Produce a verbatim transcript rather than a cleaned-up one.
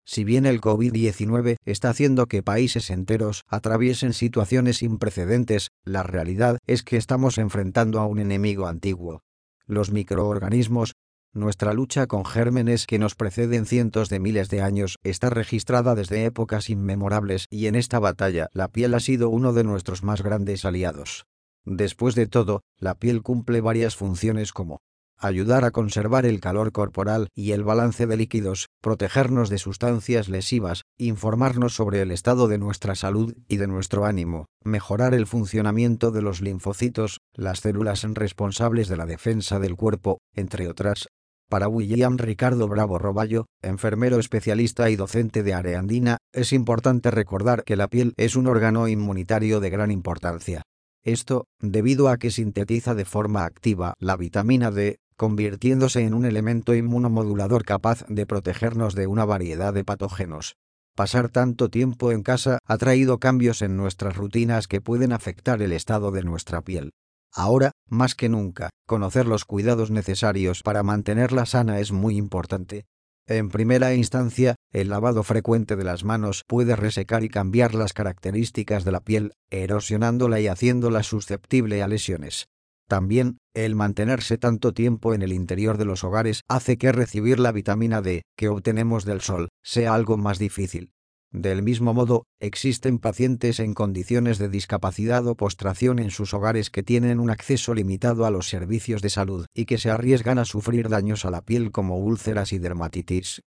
Si bien el COVID diecinueve está haciendo que países enteros atraviesen situaciones sin precedentes, la realidad es que estamos enfrentando a un enemigo antiguo: los microorganismos. Nuestra lucha con gérmenes que nos preceden cientos de miles de años está registrada desde épocas inmemorables, y en esta batalla la piel ha sido uno de nuestros más grandes aliados. Después de todo, la piel cumple varias funciones como ayudar a conservar el calor corporal y el balance de líquidos, protegernos de sustancias lesivas, informarnos sobre el estado de nuestra salud y de nuestro ánimo, mejorar el funcionamiento de los linfocitos, las células responsables de la defensa del cuerpo, entre otras. Para William Ricardo Bravo Roballo, enfermero especialista y docente de área andina, es importante recordar que la piel es un órgano inmunitario de gran importancia. Esto, debido a que sintetiza de forma activa la vitamina D, convirtiéndose en un elemento inmunomodulador capaz de protegernos de una variedad de patógenos. Pasar tanto tiempo en casa ha traído cambios en nuestras rutinas que pueden afectar el estado de nuestra piel. Ahora, más que nunca, conocer los cuidados necesarios para mantenerla sana es muy importante. En primera instancia, el lavado frecuente de las manos puede resecar y cambiar las características de la piel, erosionándola y haciéndola susceptible a lesiones. También, el mantenerse tanto tiempo en el interior de los hogares hace que recibir la vitamina D, que obtenemos del sol, sea algo más difícil. Del mismo modo, existen pacientes en condiciones de discapacidad o postración en sus hogares que tienen un acceso limitado a los servicios de salud y que se arriesgan a sufrir daños a la piel como úlceras y dermatitis.